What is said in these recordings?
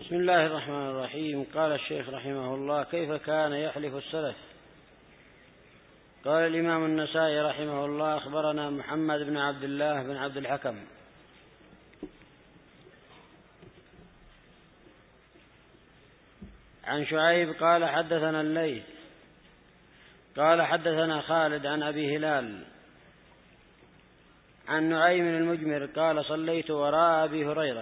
بسم الله الرحمن الرحيم. قال الشيخ رحمه الله: كيف كان يحلف السلف؟ قال الإمام النسائي رحمه الله: أخبرنا محمد بن عبد الله بن عبد الحكم عن شعيب قال حدثنا الليث قال حدثنا خالد عن أبي هلال عن نعيم المجمر قال: صليت وراء أبي هريرة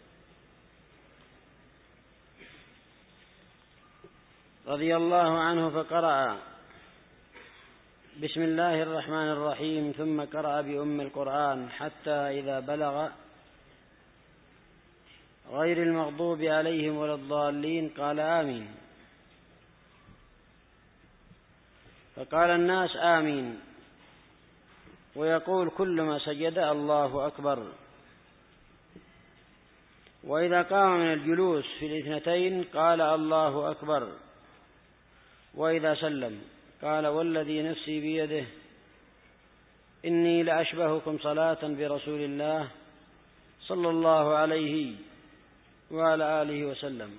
رضي الله عنه فقرأ بسم الله الرحمن الرحيم ثم قرأ بأم القرآن حتى إذا بلغ غير المغضوب عليهم ولا الضالين قال: آمين. فقال الناس: آمين. ويقول كل ما سجد: الله أكبر. وإذا قام من الجلوس في الاثنتين قال: الله أكبر. وإذا سلم قال: والذي نفسي بيده إني لأشبهكم صلاة برسول الله صلى الله عليه وعلى آله وسلم.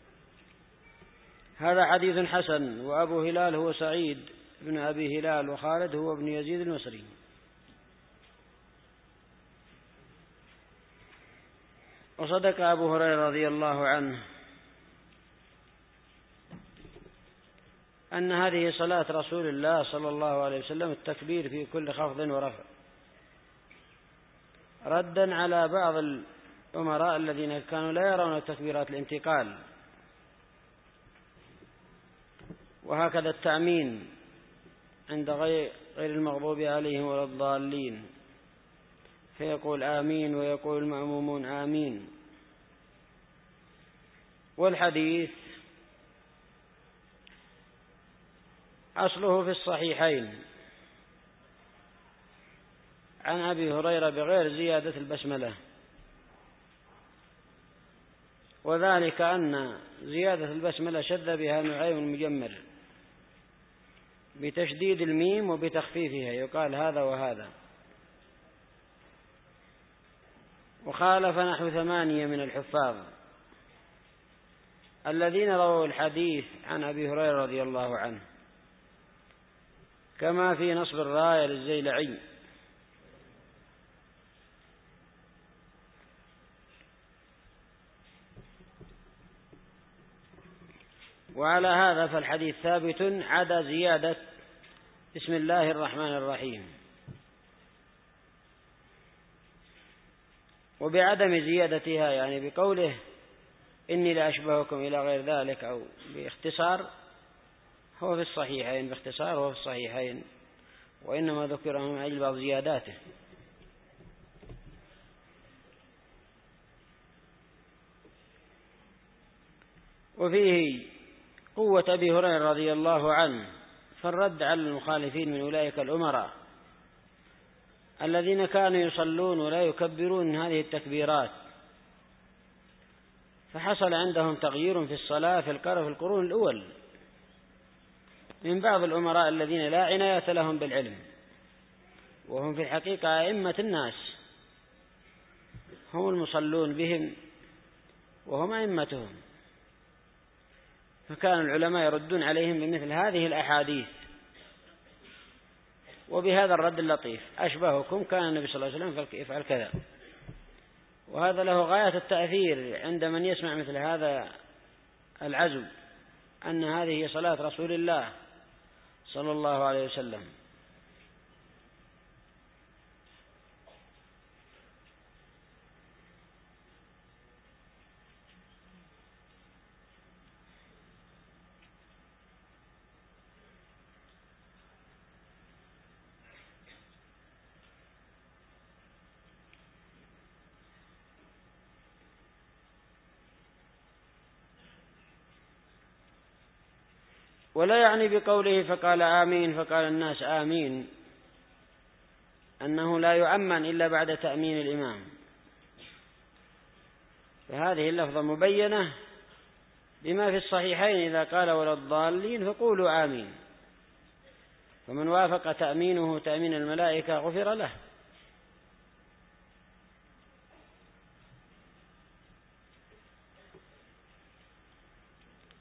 هذا حديث حسن. وأبو هلال هو سعيد بن أبي هلال، وخالد هو ابن يزيد المصري. وصدق أبو هريرة رضي الله عنه أن هذه صلاة رسول الله صلى الله عليه وسلم، التكبير في كل خفض ورفع، ردا على بعض الأمراء الذين كانوا لا يرون تكبيرات الانتقال. وهكذا التأمين عند غير المغضوب عليهم ولا الضالين، فيقول آمين ويقول المأمومون آمين. والحديث أصله في الصحيحين عن أبي هريرة بغير زيادة البسملة، وذلك أن زيادة البسملة شذ بها نعيم المجمر بتشديد الميم وبتخفيفها، يقال هذا وهذا. وخالف نحو 8 من الحفاظ الذين رووا الحديث عن أبي هريرة رضي الله عنه، كما في نصب الراية للزيلعي. وعلى هذا فالحديث ثابت عدا زيادة بسم الله الرحمن الرحيم. وبعدم زيادتها، يعني بقوله إني لأشبهكم إلى غير ذلك، أو باختصار، هو في الصحيحين، باختصار هو في الصحيحين، وإنما ذكر من أجل بعض زياداته. وفيه قوة أبي هريرة رضي الله عنه فالرد على المخالفين من أولئك الأمراء الذين كانوا يصلون ولا يكبرون هذه التكبيرات، فحصل عندهم تغيير في الصلاة في القرون الأول من بعض الأمراء الذين لا عناية لهم بالعلم، وهم في الحقيقة أئمة الناس، هم المصلون بهم وهم أئمتهم. فكان العلماء يردون عليهم بمثل هذه الأحاديث، وبهذا الرد اللطيف: أشبهكم كان النبي صلى الله عليه وسلم يفعل كذا. وهذا له غاية التأثير عند من يسمع مثل هذا العزو، أن هذه هي صلاة رسول الله صلى الله عليه وسلم. ولا يعني بقوله فقال آمين فقال الناس آمين أنه لا يؤمن إلا بعد تأمين الإمام، فهذه اللفظة مبينة بما في الصحيحين: إذا قال ولا الضالين فقولوا آمين، فمن وافق تأمينه تأمين الملائكة غفر له.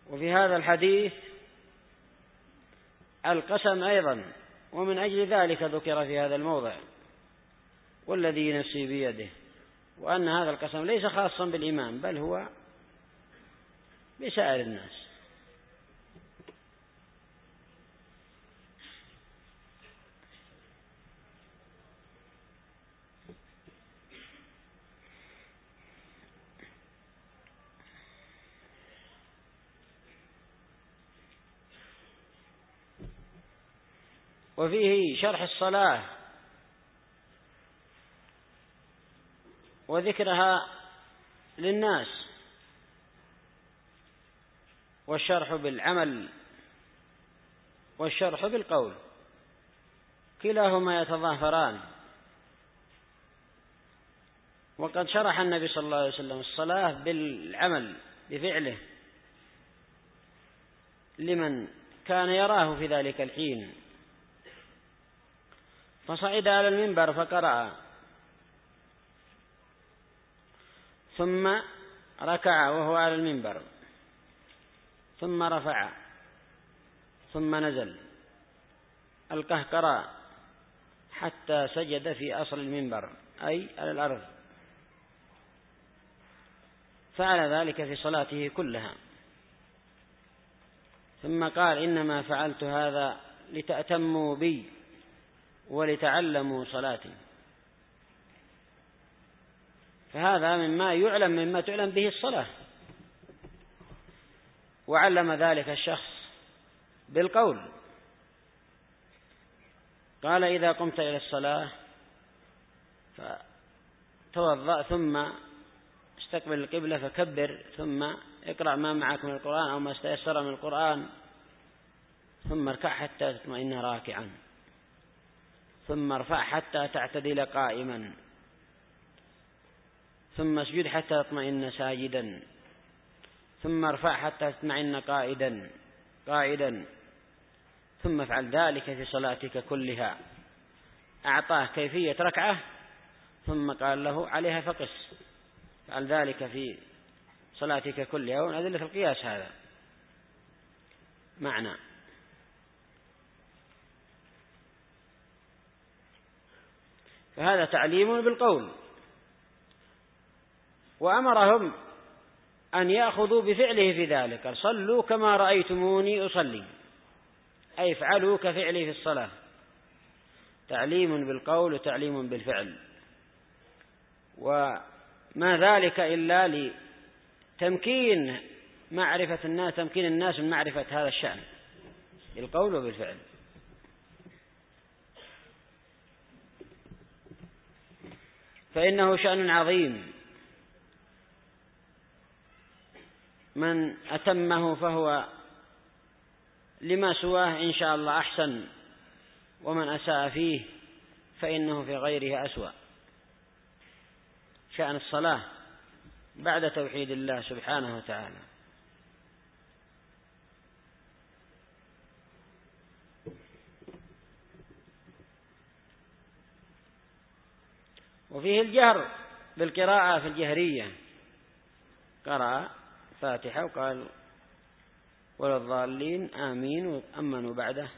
وفي هذا الحديث القسم أيضا، ومن أجل ذلك ذكر في هذا الموضع والذي نفسي بيده، وأن هذا القسم ليس خاصا بالإمام بل هو بسائر الناس. وفيه شرح الصلاة وذكرها للناس، والشرح بالعمل والشرح بالقول كلاهما يتظاهران. وقد شرح النبي صلى الله عليه وسلم الصلاة بالعمل بفعله لمن كان يراه في ذلك الحين، فصعد على المنبر فقرأ، ثم ركع وهو على المنبر، ثم رفع، ثم نزل القهقرى حتى سجد في أصل المنبر أي على الأرض، فعل ذلك في صلاته كلها. ثم قال: إنما فعلت هذا لتأتموا بي ولتعلموا صلاتي. فهذا مما تعلم به الصلاة، وعلم ذلك الشخص بالقول. قال: إذا قمت إلى الصلاة فتوضأ، ثم استقبل القبلة فكبر، ثم اقرأ ما معك من القرآن أو ما استيسر من القرآن، ثم اركع حتى تطمئن راكعا، ثم ارفع حتى تعتدل قائما، ثم اسجد حتى تطمئن ساجدا، ثم ارفع حتى تطمئن قائدا، ثم افعل ذلك في صلاتك كلها. أعطاه كيفية ركعة، ثم قال له عليها فقس، فعل ذلك في صلاتك كلها. ومن أدلة القياس هذا معنى. فهذا تعليم بالقول، وأمرهم أن يأخذوا بفعله في ذلك. قال: صلوا كما رأيتموني أصلي، أي افعلوا كفعلي في الصلاة. تعليم بالقول وتعليم بالفعل، وما ذلك إلا لتمكين معرفة الناس، تمكين الناس من معرفة هذا الشأن بالقول وبالفعل. فإنه شأن عظيم، من أتمه فهو لما سواه إن شاء الله أحسن، ومن أساء فيه فإنه في غيره أسوأ. شأن الصلاة بعد توحيد الله سبحانه وتعالى. وفيه الجهر بالقراءة في الجهرية، قرأ فاتحة وقال ولا الضالين آمين وأمنوا بعده.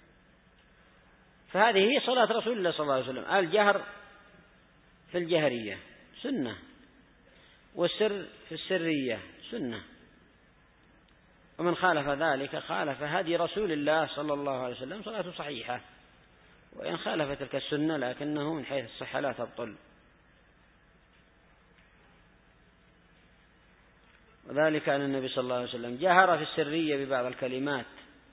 فهذه هي صلاة رسول الله صلى الله عليه وسلم. الجهر في الجهرية سنة، والسر في السرية سنة، ومن خالف ذلك خالف هدي رسول الله صلى الله عليه وسلم، صلاته صحيحة، وإن خالف تلك السنة لكنه من حيث الصحة لا تبطل. وذلك أن النبي صلى الله عليه وسلم جهر في السرية ببعض الكلمات.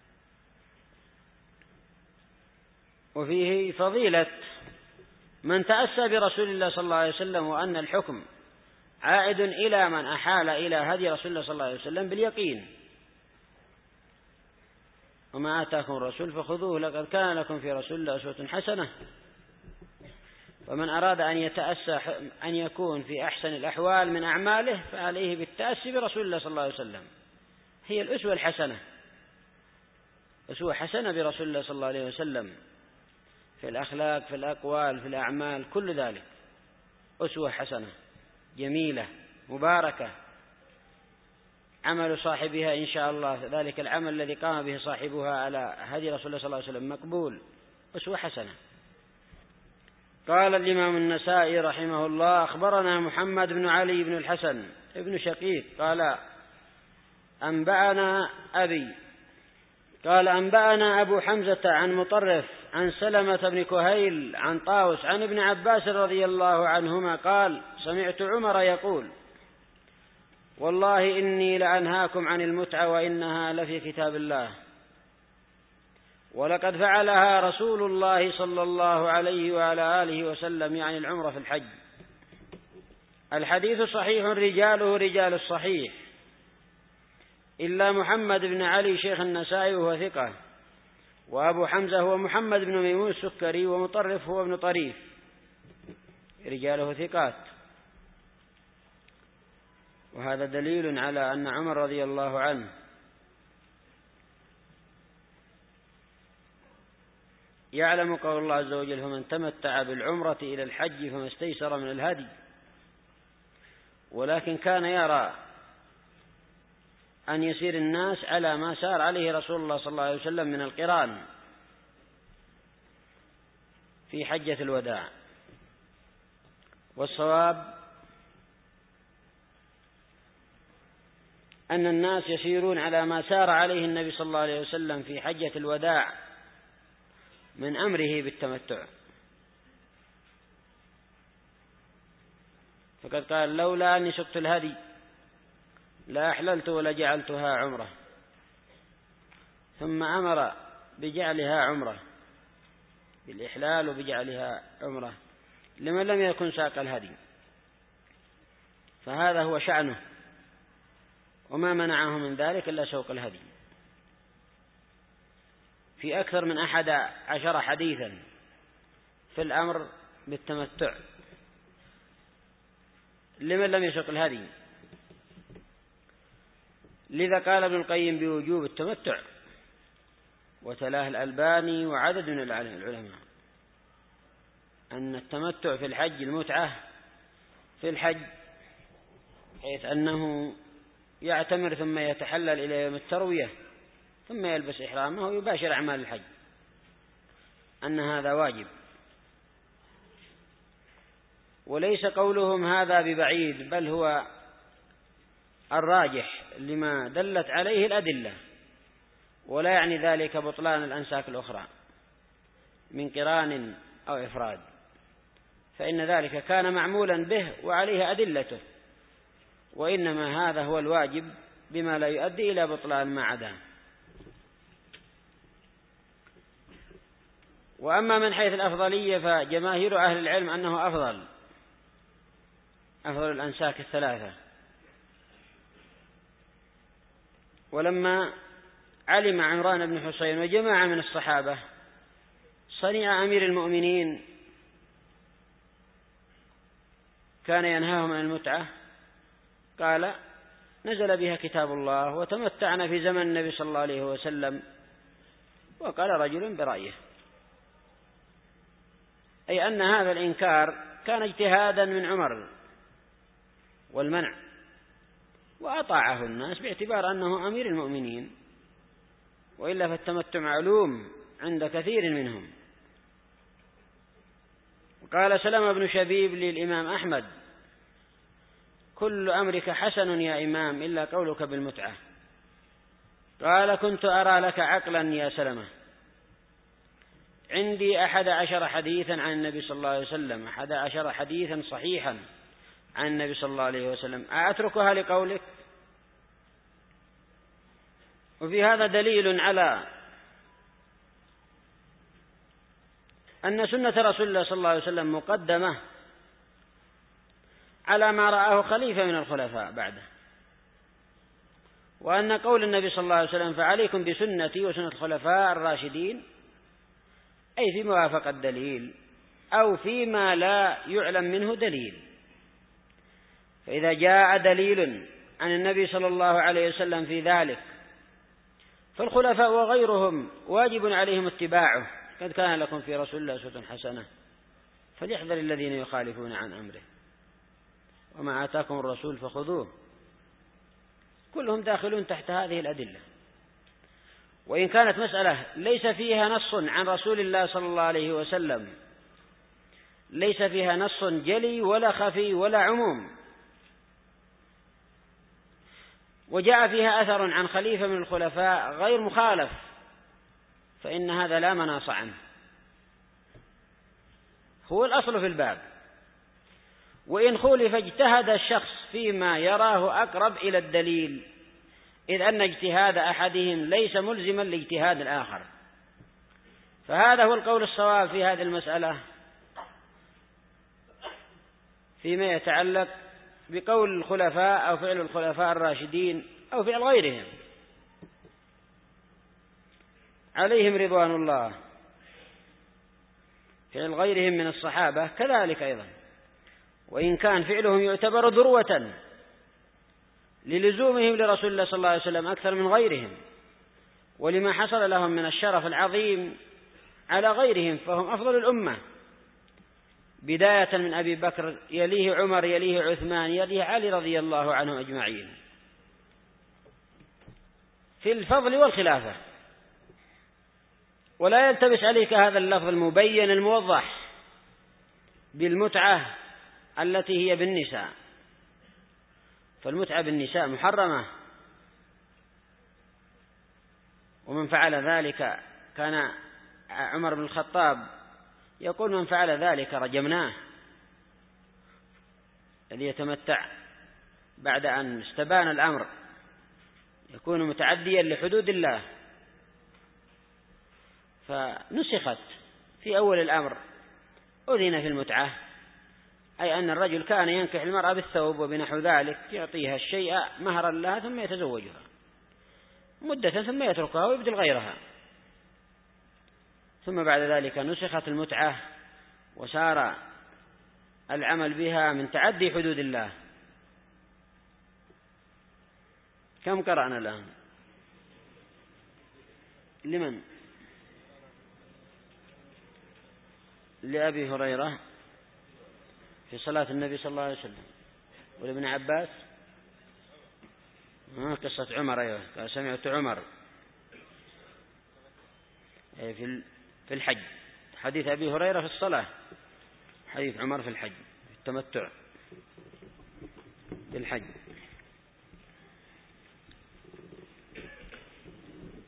وفيه فضيلة من تأسى برسول الله صلى الله عليه وسلم، وأن الحكم عائد إلى من أحال إلى هدي رسول الله صلى الله عليه وسلم باليقين. وما آتاكم الرسول فخذوه، لقد كان لكم في رسول الله أسوة حسنة. ومن أراد أن يتأسى أن يكون في أحسن الأحوال من أعماله فعليه بالتأسي برسول الله صلى الله عليه وسلم. هي الأسوة الحسنة، أسوة حسنة برسول الله صلى الله عليه وسلم في الأخلاق، في الأقوال، في الأعمال، كل ذلك أسوة حسنة جميلة مباركة عمل صاحبها إن شاء الله ذلك العمل الذي قام به صاحبها على هدي رسول الله صلى الله عليه وسلم مقبول أسوة حسنة. قال الإمام النسائي رحمه الله: أخبرنا محمد بن علي بن الحسن ابن شقيق قال أنبأنا أبي قال أنبأنا أبو حمزة عن مطرف عن سلمة بن كهيل عن طاوس عن ابن عباس رضي الله عنهما قال: سمعت عمر يقول: والله إني لأنهاكم عن المتعة وإنها لفي كتاب الله، ولقد فعلها رسول الله صلى الله عليه وعلى آله وسلم، يعني العمرة في الحج. الحديث صحيح رجاله رجال الصحيح إلا محمد بن علي شيخ النسائي وهو ثقة، وأبو حمزة هو محمد بن ميمون السكري، ومطرف هو ابن طريف، رجاله ثقات. وهذا دليل على أن عمر رضي الله عنه يعلم قول الله عز وجل: فمن تمتع بالعمرة إلى الحج فما استيسر من الهدي، ولكن كان يرى أن يسير الناس على ما سار عليه رسول الله صلى الله عليه وسلم من القران في حجة الوداع. والصواب أن الناس يسيرون على ما سار عليه النبي صلى الله عليه وسلم في حجة الوداع من أمره بالتمتع، فقد قال: لولا أني سقت الهدي لا أحللت ولا جعلتها عمرة، ثم أمر بجعلها عمرة، بالإحلال وبجعلها عمرة لمن لم يكن ساق الهدي. فهذا هو شأنه، وما منعه من ذلك إلا سوق الهدي. في أكثر من 11 حديثا في الأمر بالتمتع لمن لم يسوق الهدي. لذا قال ابن القيم بوجوب التمتع، وتلاه الألباني وعدد من العلماء أن التمتع في الحج المتعة في الحج، حيث أنه يعتمر ثم يتحلل إلى يوم التروية ثم يلبس إحرامه ويباشر أعمال الحج، أن هذا واجب. وليس قولهم هذا ببعيد، بل هو الراجح لما دلت عليه الأدلة، ولا يعني ذلك بطلان الأنساك الأخرى من قران أو إفراد، فإن ذلك كان معمولا به وعليه أدلته، وإنما هذا هو الواجب بما لا يؤدي إلى بطلان ما عداه. وأما من حيث الأفضلية فجماهير أهل العلم أنه أفضل الأنساك الثلاثة. ولما علم عمران بن حسين وجماعة من الصحابة صنيع أمير المؤمنين كان ينهاهم عن المتعة، قال: نزل بها كتاب الله وتمتعنا في زمن النبي صلى الله عليه وسلم. وقال رجل برأيه، أي أن هذا الإنكار كان اجتهادا من عمر والمنع، وأطاعه الناس باعتبار أنه أمير المؤمنين، وإلا فالتمتع معلوم عند كثير منهم. وقال سلمة بن شبيب للإمام أحمد: كل أمرك حسن يا إمام إلا قولك بالمتعة. قال: كنت أرى لك عقلا يا سلمة، عندي 11 حديثا عن النبي صلى الله عليه وسلم، 11 حديثا صحيحا عن النبي صلى الله عليه وسلم، أتركها لقولك؟ وفي هذا دليل على أن سنة رسول الله صلى الله عليه وسلم مقدمة على ما رآه خليفة من الخلفاء بعده، وأن قول النبي صلى الله عليه وسلم: فعليكم بسنتي وسنة الخلفاء الراشدين، أي في موافقة الدليل أو فيما لا يعلم منه دليل. فإذا جاء دليل عن النبي صلى الله عليه وسلم في ذلك فالخلفاء وغيرهم واجب عليهم اتباعه، قد كان لكم في رسول الله أسوة حسنة فليحذر الذين يخالفون عن أمره وما آتاكم الرسول فخذوه. كلهم داخلون تحت هذه الأدلة. وإن كانت مسألة ليس فيها نص عن رسول الله صلى الله عليه وسلم، ليس فيها نص جلي ولا خفي ولا عموم، وجاء فيها أثر عن خليفة من الخلفاء غير مخالف، فإن هذا لا مناص عنه، هو الأصل في الباب. وإن خولف اجتهد الشخص فيما يراه أقرب إلى الدليل، إذ أن اجتهاد أحدهم ليس ملزما لاجتهاد الآخر. فهذا هو القول الصواب في هذه المسألة فيما يتعلق بقول الخلفاء أو فعل الخلفاء الراشدين أو فعل غيرهم عليهم رضوان الله. فعل غيرهم من الصحابة كذلك أيضا، وإن كان فعلهم يعتبر ذروة للزومهم لرسول الله صلى الله عليه وسلم أكثر من غيرهم، ولما حصل لهم من الشرف العظيم على غيرهم، فهم أفضل الأمة، بداية من أبي بكر، يليه عمر، يليه عثمان، يليه علي رضي الله عنهم أجمعين في الفضل والخلافة. ولا يلتبس عليك هذا اللفظ المبين الموضح بالمتعة التي هي بالنساء، فالمتعة بالنساء محرمة، ومن فعل ذلك كان عمر بن الخطاب يقول من فعل ذلك رجمناه، الذي يتمتع بعد أن استبان الأمر يكون متعديا لحدود الله. فنسخت في أول الأمر، أذن في المتعة، أي أن الرجل كان ينكح المرأة بالثوب وبنحو ذلك، يعطيها الشيء مهرا لها ثم يتزوجها مدة ثم يتركها ويبدل غيرها. ثم بعد ذلك نسخت المتعة وصار العمل بها من تعدي حدود الله. كم قرأنا الآن؟ لمن؟ لأبي هريرة في صلاة النبي صلى الله عليه وسلم، ولابن عباس قصة عمر، أيوة قال سمعت عمر في الحج، حديث أبي هريرة في الصلاة، حديث عمر في الحج، في التمتع بالحج.